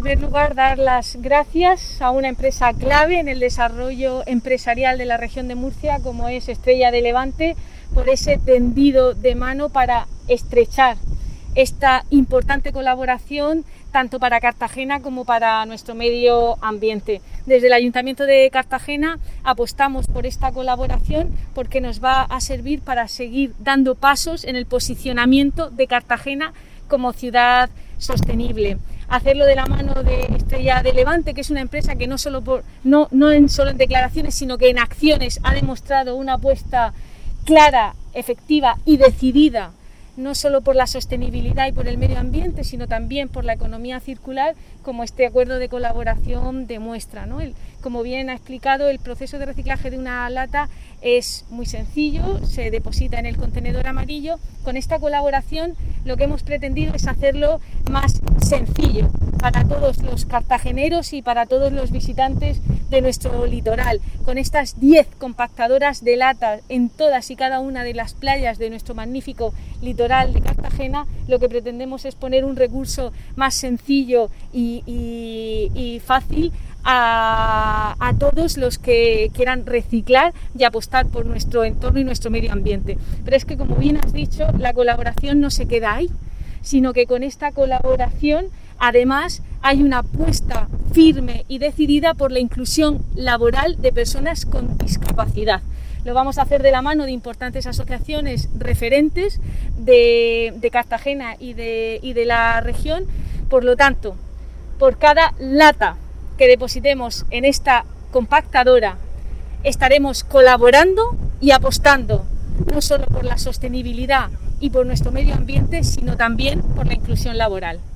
primer lugar, dar las gracias a una empresa clave en el desarrollo empresarial de la región de Murcia, como es Estrella de Levante, por ese tendido de mano para estrechar esta importante colaboración tanto para Cartagena como para nuestro medio ambiente. Desde el Ayuntamiento de Cartagena apostamos por esta colaboración porque nos va a servir para seguir dando pasos en el posicionamiento de Cartagena como ciudad sostenible. Hacerlo de la mano de Estrella de Levante, que es una empresa que no solo en declaraciones, sino que en acciones ha demostrado una apuesta clara, efectiva y decidida, no solo por la sostenibilidad y por el medio ambiente, sino también por la economía circular, como este acuerdo de colaboración demuestra, ¿no? Como bien ha explicado, el proceso de reciclaje de una lata es muy sencillo, se deposita en el contenedor amarillo. Con esta colaboración lo que hemos pretendido es hacerlo más sencillo para todos los cartageneros y para todos los visitantes de nuestro litoral. Con estas 10 compactadoras de latas en todas y cada una de las playas de nuestro magnífico litoral de Cartagena, lo que pretendemos es poner un recurso más sencillo y fácil a todos los que quieran reciclar y apostar por nuestro entorno y nuestro medio ambiente. Pero es que, como bien has dicho, la colaboración no se queda ahí, sino que con esta colaboración además hay una apuesta firme y decidida por la inclusión laboral de personas con discapacidad. Lo vamos a hacer de la mano de importantes asociaciones referentes de Cartagena y de la región. Por lo tanto, por cada lata que depositemos en esta compactadora, estaremos colaborando y apostando no solo por la sostenibilidad y por nuestro medio ambiente, sino también por la inclusión laboral.